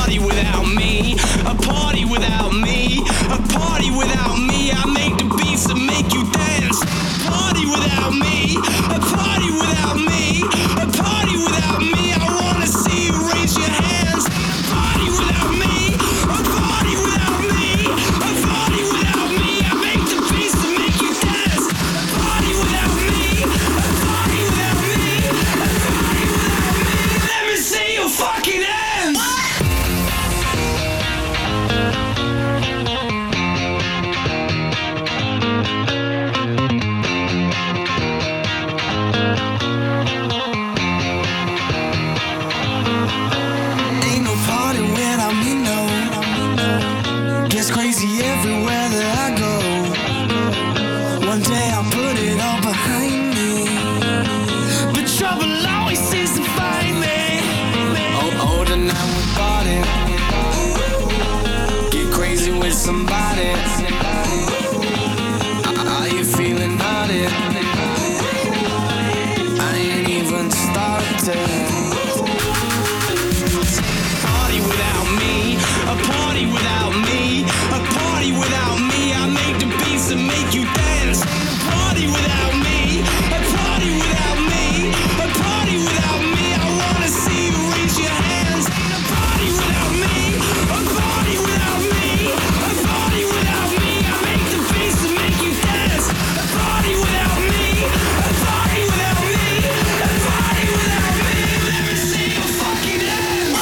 party without me, a party without me, a party without me. I make the beats that make you dance. A party without me, a party without me, a party without me. I wanna see you raise your hands. A party without me, a party without me, a party without me. I make the beats that make you dance. A party without me, a party without me, a party without me. Let me see your fucking hands. Ain't no party without me, no. Gets crazy everywhere that I go. One day I'll put it all behind me, but trouble always seems to find me. Oh, tonight we party. Get crazy with somebody. Are you feeling naughty? I ain't even started. Party without me, a party without me, a party without me. I make the beats that make you dance. A party without me, a party without me, a party without me. I wanna see you raise your hands. A party without me, a party without me, a party without me. I make the beats that make you dance. A party without me, a party without me, a party without me. Let me see your fucking hands.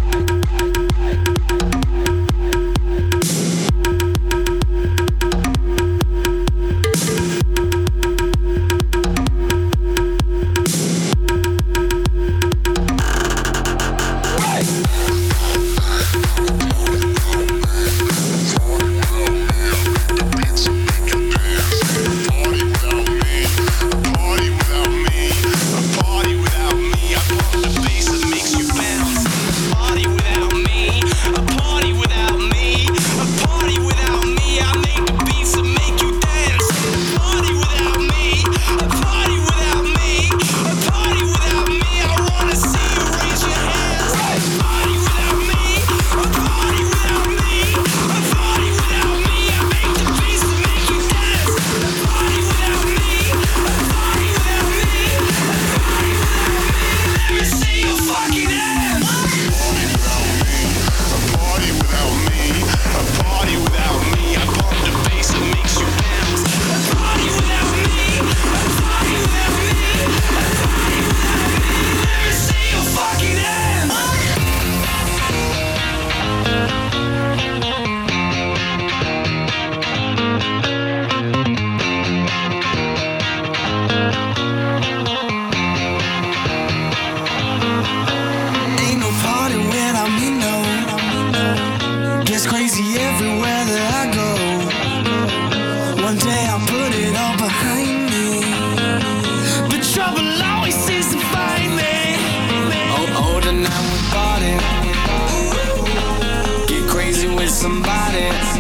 Ain't no party without me, no. Gets crazy everywhere that I go. One day I'll put it all behind me, but trouble always seems to find me. Oh, tonight we party. Get crazy with somebody.